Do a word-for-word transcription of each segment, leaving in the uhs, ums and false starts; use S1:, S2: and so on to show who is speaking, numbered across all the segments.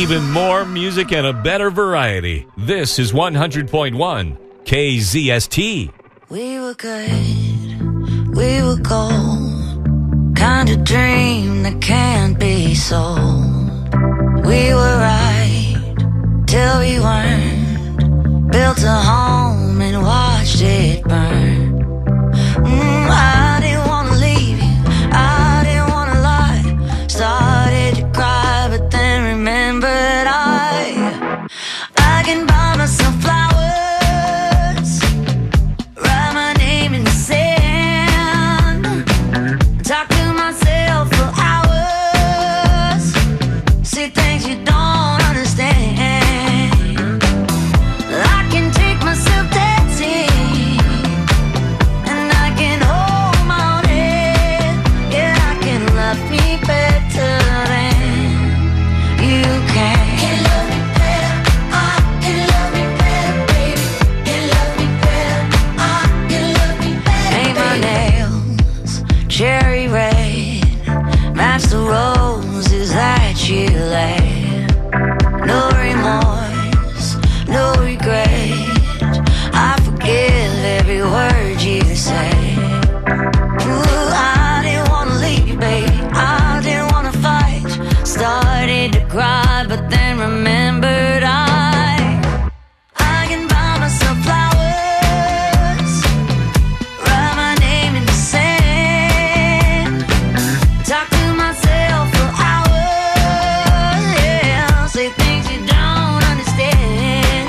S1: even more music and a better variety. This is one hundred point one K Z S T.
S2: We were good, we were gold, kind of dream that can't be sold. We were right till we weren't, built a home and watched it burn. Mm, I didn't want to leave you, I didn't want to lie. Started to cry, but then remembered I I can buy myself flowers, write my name in the sand, talk to myself for hours, see things you don't understand. I can take myself dancing, and I can hold my own head. Yeah, I can love me better than you can. Can love me better, I can love me better, baby. Can love me better, I can love me better. Paint my nails cherry red, match the roses that you laid. No remorse, no regret, I forgive every word you say. Ooh, I didn't wanna leave, babe, I didn't wanna fight. Started to cry, but then remembered I I can buy myself flowers, write my name in the sand, talk to myself for hours, yeah, say things you don't understand.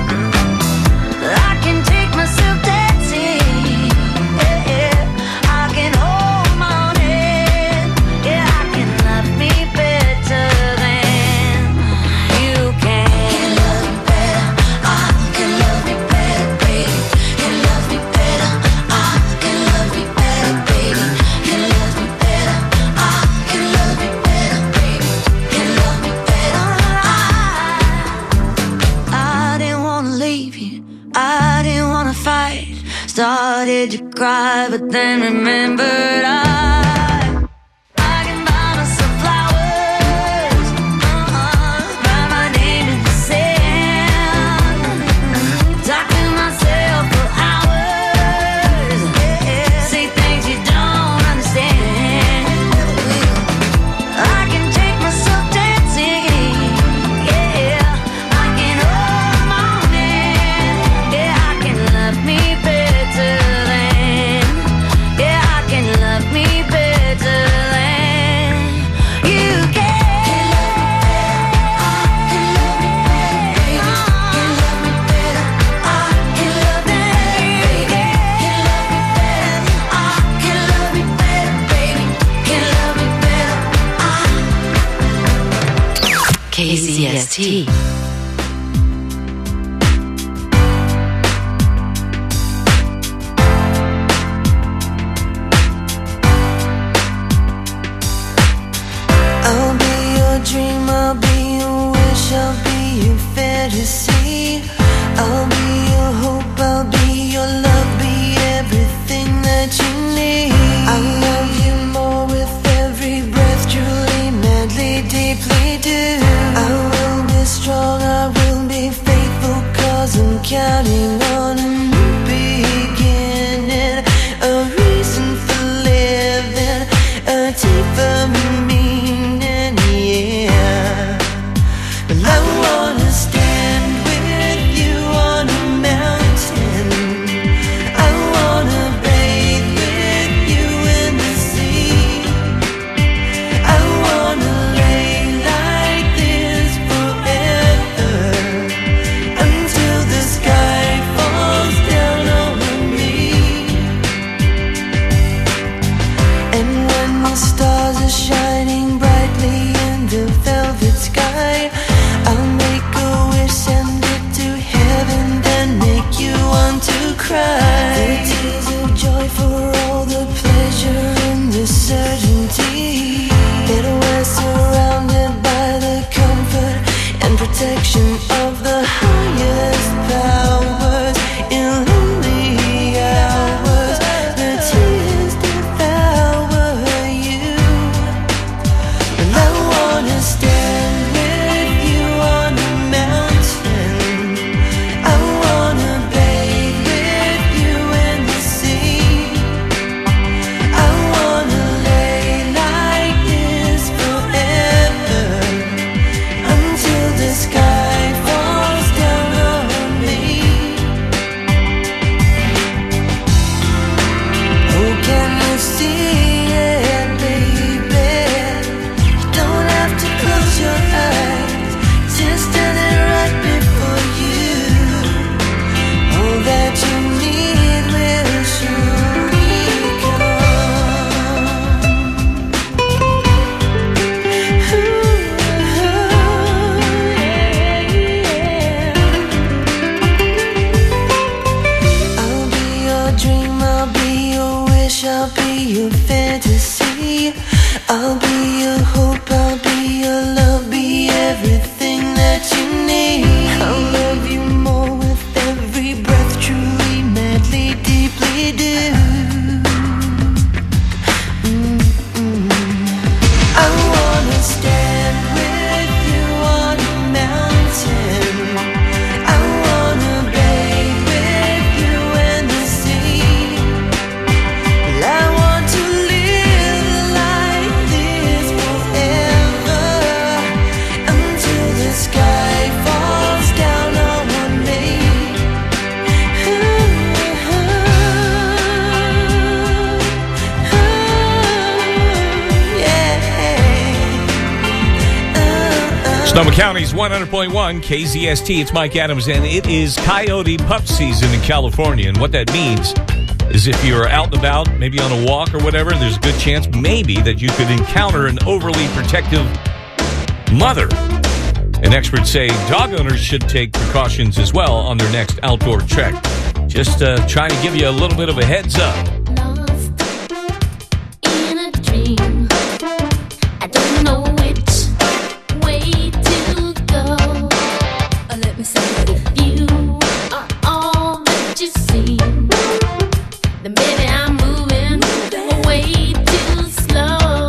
S2: I can take myself dancing, yeah, yeah. I can hold my own head, yeah, I can love me better than you can. Can love me better, I can love me better, baby. Can love me better, I can love me better, baby. Can love me better, I can love me better, baby. Can love me better, I I didn't wanna leave you, I didn't wanna fight. Started to cry, but then remembered I I can buy myself flowers, uh-uh, write my name in the sand, talk to myself for hours, yeah, say things you don't understand. I can take myself dancing, yeah, I can hold my own hand, yeah, I can love me better than, yeah, I can love me better than you can. Can love me better, I can love me better, baby. Can love me better, I can love me better, baby. Can love me better, I.
S3: K Z S T.
S2: I'll be your dream, I'll be your wish, I'll be your fantasy. I'll be your hope, I'll be your love, be everything that you need. I'll love you more with every breath, truly, madly, deeply do. I will be strong, I will be faithful, cause I'm counting on a new beginning, a reason for living, a deeper meaning, yeah. Well, I wanna stand with you on a mountain, I wanna bathe with you in the sea, I wanna lay like this forever, until the sky falls.
S3: your fantasy. I'll be your hope, I'll be your love, be everything that you need. I'll love you more with every breath, truly, madly, deeply do. Mm-mm. I wanna stand with you on a mountain. I wanna bathe with you in the sea. Well, I want to live like this forever, until the sky falls down on me.
S1: Sonoma County's one hundred point one K Z S T. It's Mike Adams, and it is coyote pup season in California. And what that means is if you're out and about, maybe on a walk or whatever, there's a good chance maybe that you could encounter an overly protective mother. And experts say dog owners should take precautions as well on their next outdoor trek. Just uh, trying to give you a little bit of a heads up.
S4: Lost in a dream. I don't know which way to go. Or let me say it, if you are all that you seem, then maybe I'm moving way too slow.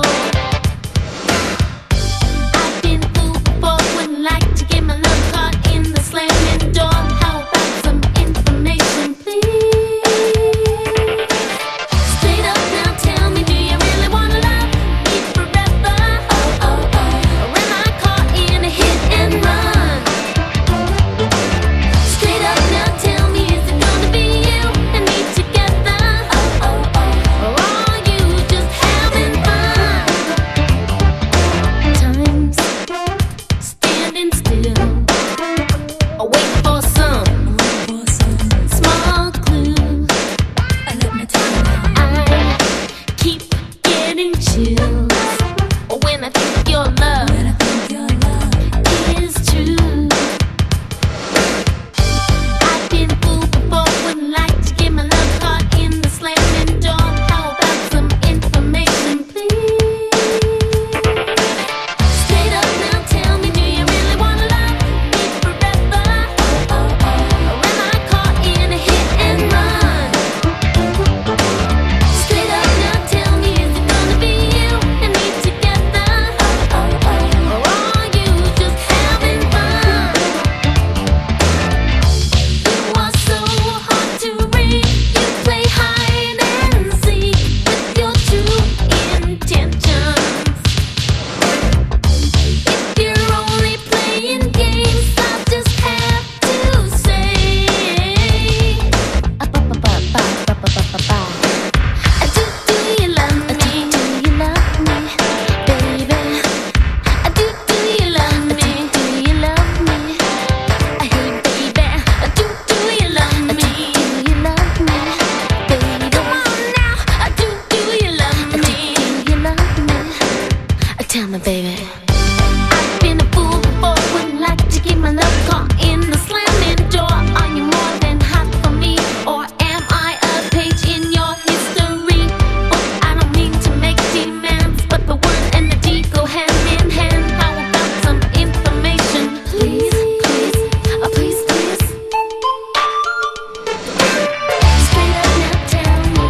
S4: I've been fooled before, wouldn't like to get my love caught in the slamming door. How about some information, please? Straight up now, tell me, do you really wanna love me forever? Oh, oh, oh. Or am I caught in a hit and run? Straight up now, tell me, is it gonna be you and me together? Oh, oh, oh. Or are you just having fun? Time's standing still, or wait for some small clue. Let me tell you now, I keep getting chills when I think your love is true. I've been fooled before, wouldn't like to get my love caught in the slamming door. How about some information, please? Straight up now, tell me, do you really wanna love me forever? Oh, oh, oh. Or am I caught in a hit and run? Straight up now, tell me, is it gonna be you and me together? Oh, oh, oh. Or are you just having fun? You are so hard to read. You play hide and seek with your true intentions. If you're only playing games, I'll just have to say, ba-ba-ba-ba-ba-ba-ba-ba. Do do you love me? Do you love me, baby? Do do you love me? Do you love me? Hey, baby. Do do you love me? Do you love me, baby? Come on now. Do do you love me? Do you love me? Tell me, baby. I've been a fool before, wouldn't like to get my love caught in the slamming door. Are you more than hot for me, or am I a page in your history book? I don't mean to make demands, but the word and the deed go hand in hand. How about some information, please, please, oh please, please? Straight up now, tell me,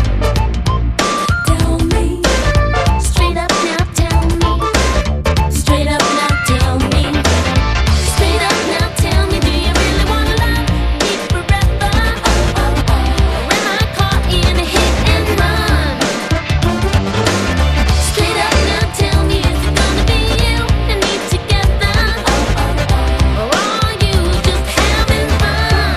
S4: tell me. Straight up now, tell me. Straight up now, tell me. Straight up now, tell me, do you really wanna love me forever? Oh, oh, oh. Or am I caught in a hit and run? Straight up now, tell me, is it gonna be you and me together? Oh, oh, oh. Or are you just having fun?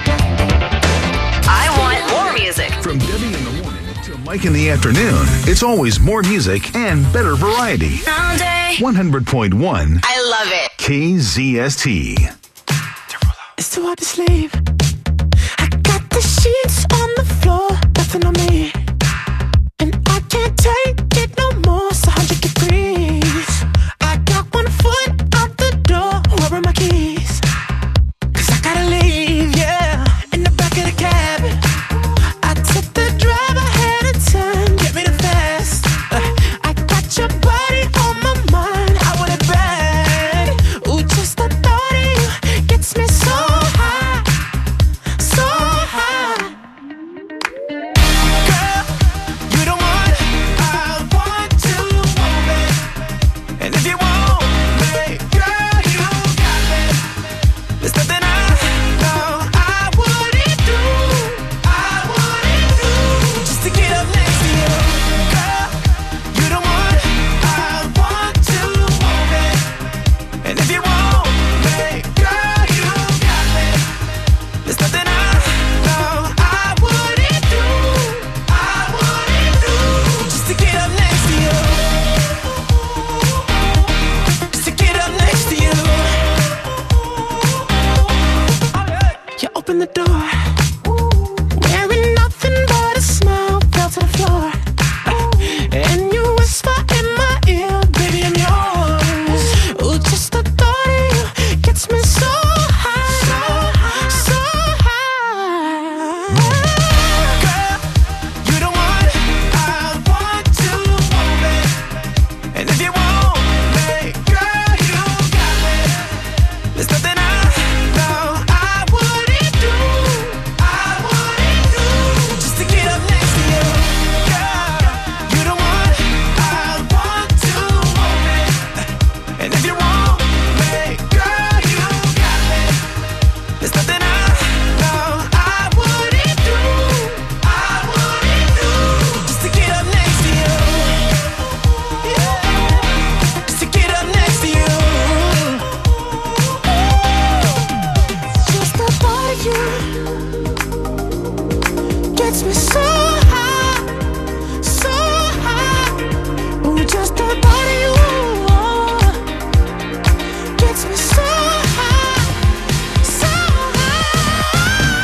S5: I want more music.
S6: From Debbie in the morning to Mike in the afternoon, it's always more music and better variety.
S5: All day.
S6: one hundred point one
S5: I love it.
S6: K Z S T.
S3: It's too hard to sleep. I got the sheets on the floor, nothing on me. And I can't take it no more, it's one hundred degrees. I got one foot out the door, where are my keys? 'Cause I gotta leave, yeah, in the back of the cab. I took the drive ahead of time, get me in the door. Wearing nothing but a smile, fell to the floor. And you whisper in my ear, baby, I'm yours. Ooh, just the thought of you gets me so high, so high. Girl, you the one I want to want me. And if you want me, girl, you got me. There's nothing I know I wouldn't do, I wouldn't do, just to get up next to you. Girl, you the one I want to want me. And if you want me, girl, you got me. There's nothing I know I wouldn't do, I wouldn't do, just to get up next to you. Yeah, just to get up next to you. Just the thought of you gets me so high, so high. Ooh, just the thought of you gets me so high, so high.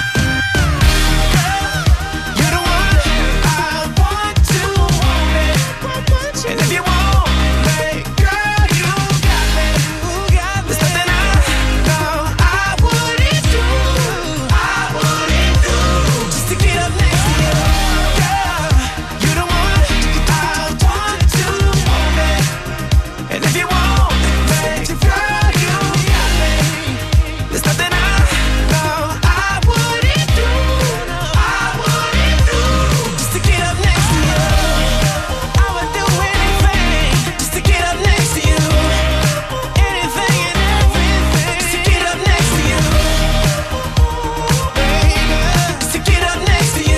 S3: Girl, you're the one I want to want me. And if you want me, girl, you got me. There's nothing I know I wouldn't do, I wouldn't do, just to get up next to you. Girl, you're the one I want to want me. And if you want me, girl, you got me. There's nothing I know I wouldn't do, I wouldn't do, just to get up next to you. I would do anything just to get up next to you. Anything and everything just to get up next to you. Baby, just to get up next to you.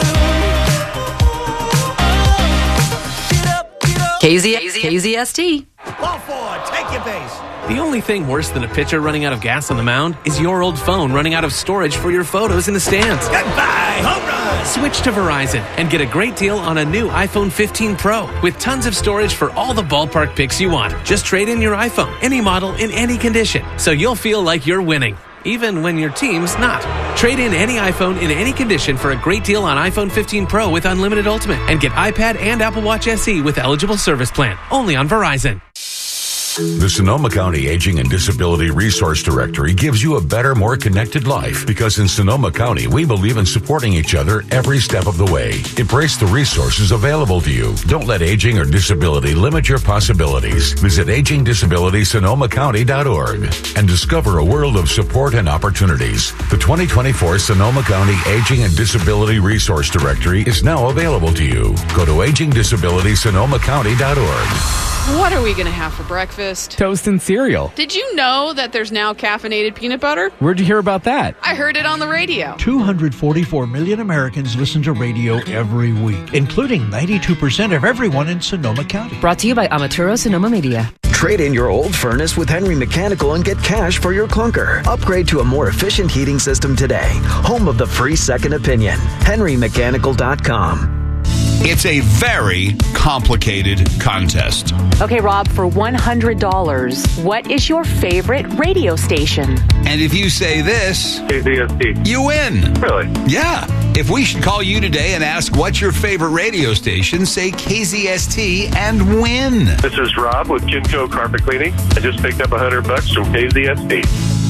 S3: Get up, get up.
S5: K Z K Z S T.
S7: Ball forward, take your base.
S8: The only thing worse than a pitcher running out of gas on the mound is your old phone running out of storage for your photos in the stands.
S7: Goodbye, home run.
S8: Switch to Verizon and get a great deal on a new iPhone fifteen Pro with tons of storage for all the ballpark pics you want. Just trade in your iPhone, any model, in any condition, so you'll feel like you're winning, even when your team's not. Trade in any iPhone in any condition for a great deal on iPhone fifteen Pro with unlimited Ultimate and get iPad and Apple Watch S E with eligible service plan. Only on Verizon.
S9: The Sonoma County Aging and Disability Resource Directory gives you a better, more connected life because in Sonoma County, we believe in supporting each other every step of the way. Embrace the resources available to you. Don't let aging or disability limit your possibilities. Visit aging disability sonoma county dot org and discover a world of support and opportunities. The twenty twenty-four Sonoma County Aging and Disability Resource Directory is now available to you. Go to aging disability sonoma county dot org.
S10: What are we going to have for breakfast?
S11: Toast and cereal.
S10: Did you know that there's now caffeinated peanut butter?
S11: Where'd you hear about that?
S10: I heard it on the radio.
S12: two hundred forty-four million Americans listen to radio every week, including ninety-two percent of everyone in Sonoma County.
S5: Brought to you by Amaturo Sonoma Media.
S13: Trade in your old furnace with Henry Mechanical and get cash for your clunker. Upgrade to a more efficient heating system today. Home of the free second opinion. henry mechanical dot com.
S14: It's a very complicated contest.
S15: Okay, Rob, for one hundred dollars, what is your favorite radio station?
S14: And if you say this,
S16: K Z S T,
S14: you win.
S16: Really?
S14: Yeah. If we should call you today and ask what's your favorite radio station, say K Z S T and win.
S16: This is Rob with Kimco Carpet Cleaning. I just picked up one hundred bucks from K Z S T.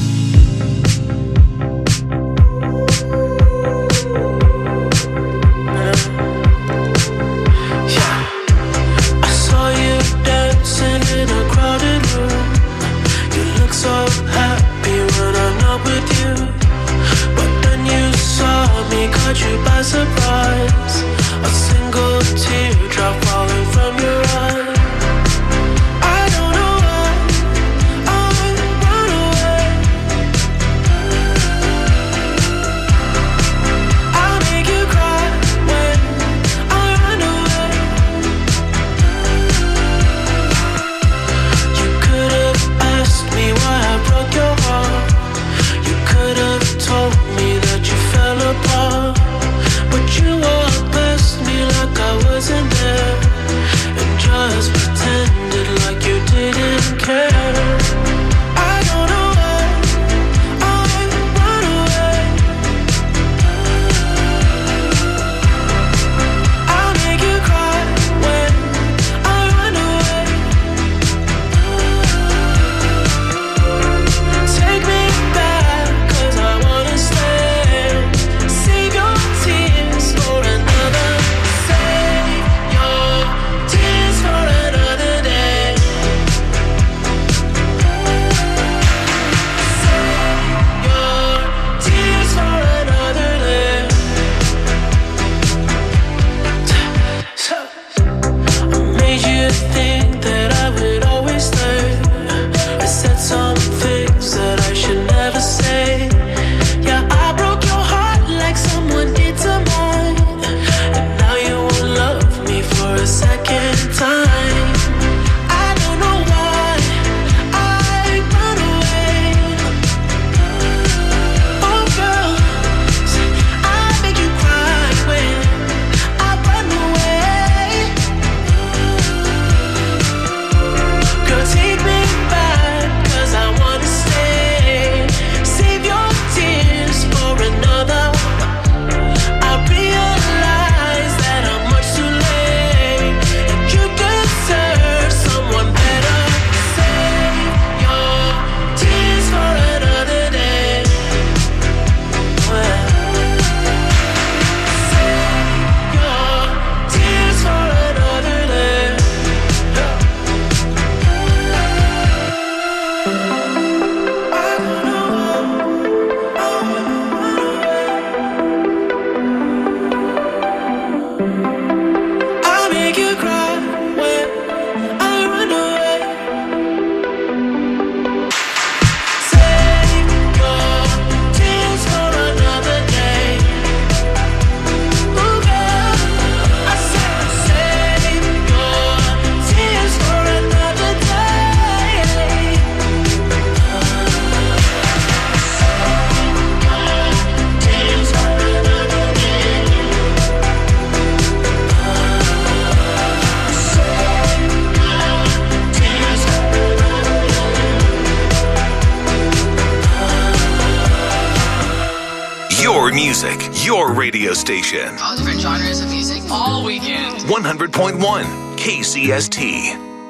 S3: So happy when I'm not with you, but then you saw me, caught you by surprise. A single teardrop falling from your eye. I don't know why I run away.
S6: Your music, your radio station.
S17: All different genres of music all weekend.
S6: one hundred point one K Z S T.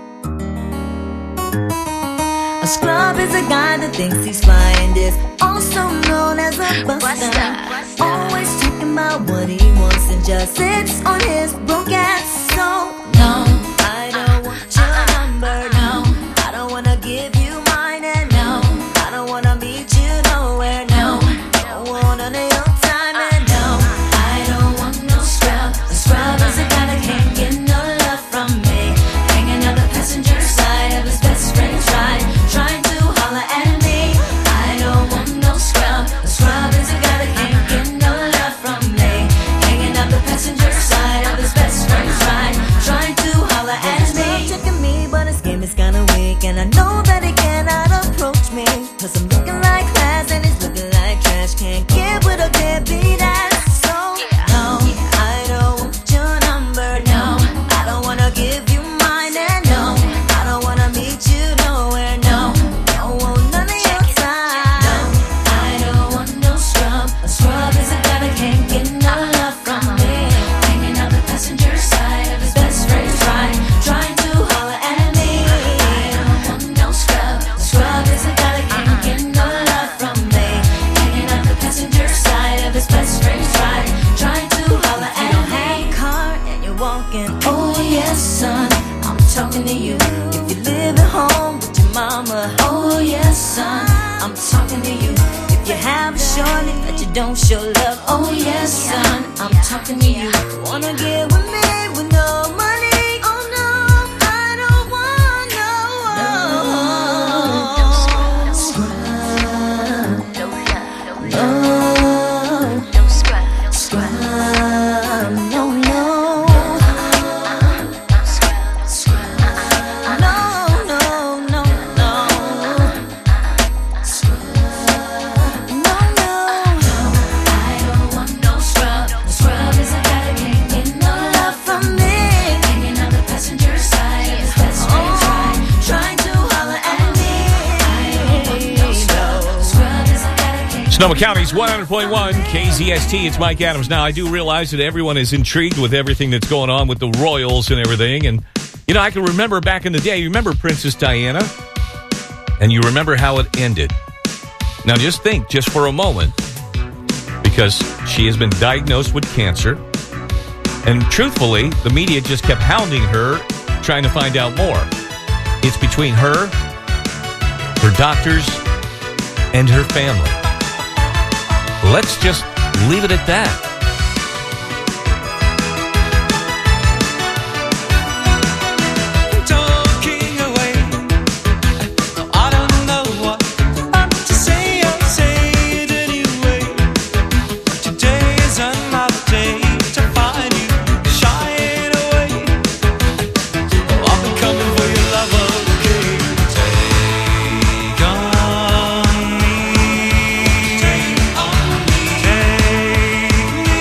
S18: A scrub is a guy that thinks he's flying, is also known as a buster. Always talking about what he wants and just sits on his broke ass. So no, I don't want your number. No, I don't wanna give you mine, and no, I don't wanna meet you nowhere. No, don't want none of your time, and no, I don't want no scrub. A scrub is a guy that can't get no love from me, hanging on the passenger side of his best friend's ride, trying to holler at me. I don't want no scrub. A scrub is a guy that can't get no love from me, hanging out the passenger side of his best friend's ride, trying to holler at me. Checking me, but his game is kinda weak, and I know that he cannot approach me, cause I'm looking like class and he's looking like trash. Can't get with a deadbeat ass. So no, I don't want your number. No, I don't wanna give you mine, and no, I don't wanna meet you nowhere. No, don't want none of your time. No, I don't want no scrub. A scrub is a guy that can't get no love from me, hanging out the passenger side of his best friend's ride, trying to holler at me. I don't want no scrub. A scrub is a guy that can't get no love from me, hanging out the passenger side of his best friend's ride, trying to holler at me. You don't have a car and you're walking. Oh yes, son, I'm talking to you. If you live at home with your mama. Oh yes, son, I'm talking to you. If you have a shorty that you don't show love. Oh yes, son, I'm talking to you. Wanna get with me with no money? Oh no, I don't want no, no scrub. No, no scrub. Scrub, no, no. Scrub, no, no, no, no. Scrub, no, no. I don't want no scrub. A scrub is a guy that can't get no love from me, hanging on the passenger side of his best friend's ride, trying to holler at me. I don't want no scrub. A scrub is a guy that can't.
S1: Sonoma County's one hundred point one K Z S T. It's Mike Adams. Now, I do realize that everyone is intrigued with everything that's going on with the royals and everything. And, you know, I can remember back in the day, you remember Princess Diana? And you remember how it ended. Now, just think, just for a moment, because she has been diagnosed with cancer. And truthfully, the media just kept hounding her, trying to find out more. It's between her, her doctors, and her family. Let's just leave it at that.
S3: Talking away, I don't know what I'm to say. I'll say it anyway. Today is another day to find you shying away. Oh, I've been coming for your love, okay? Take on me, take on me, take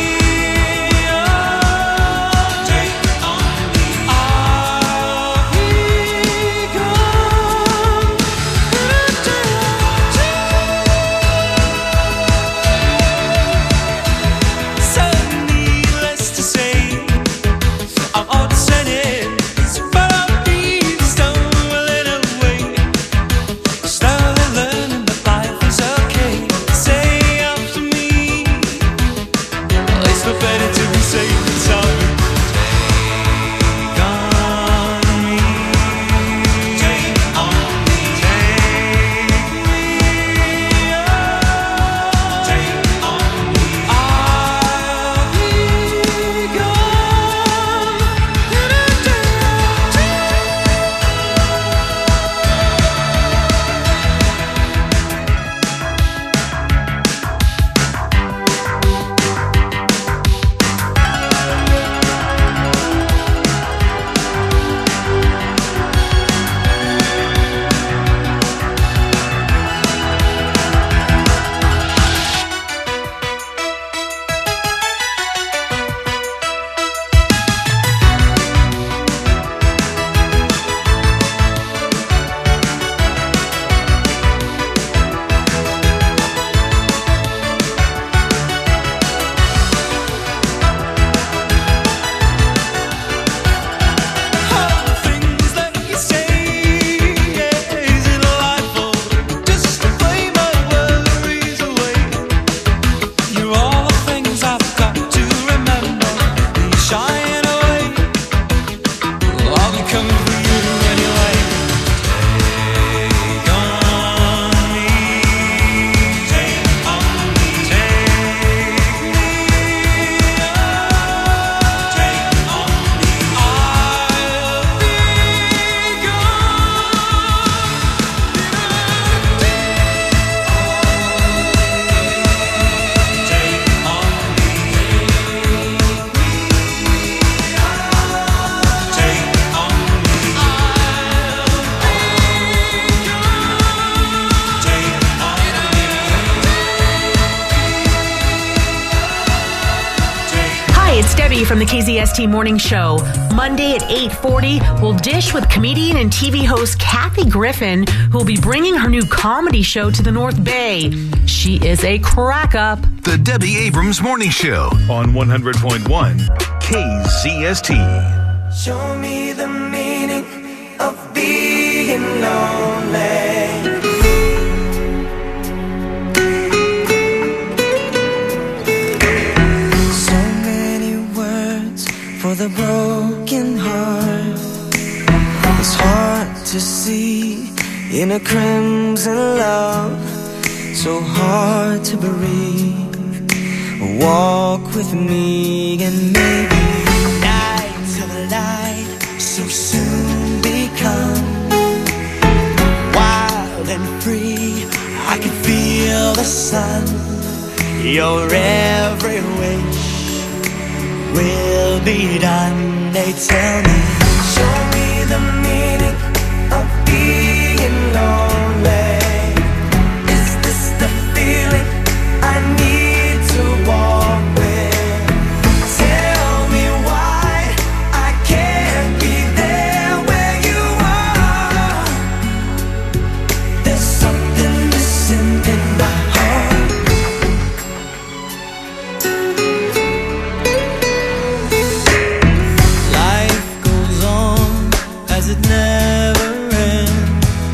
S19: Hi, it's Debbie from the K Z S T Morning Show. Monday at eight forty, we'll dish with comedian and T V host Kathy Griffin, who will be bringing her new comedy show to the North Bay. She is a crack-up.
S6: The Debbie Abrams Morning Show on one hundred point one K Z S T.
S3: Show me the meaning of being lonely. So many words for the broken heart. It's hard to see in a crimson love. So hard to breathe. Walk with me and maybe night till the light so soon become wild and free. I can feel the sun. Your every wish will be done. They tell me, show me the meaning of being lonely. Is this the feeling I need to walk with? Tell me why I can't be there where you are. There's something missing in my heart. Life goes on as it never ends.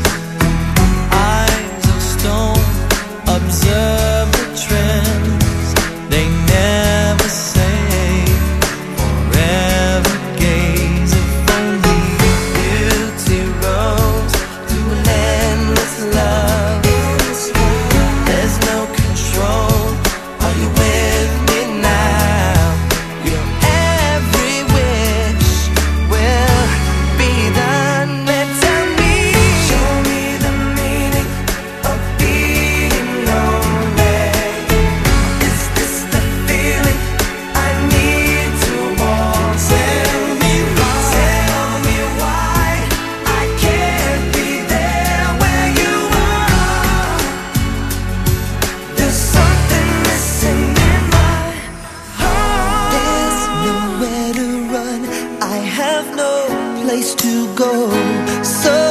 S3: Eyes of stone observe the trends. They never say forever gaze. If only beauty rose to an endless love. There's no control. Are you with me now? Your every wish will be done. Then tell me, show me the meaning of being lonely. Is this the feeling I need to walk? Tell me why, tell me why I can't be there where you are. There's something missing in my heart. There's nowhere to run. I have no place to go. So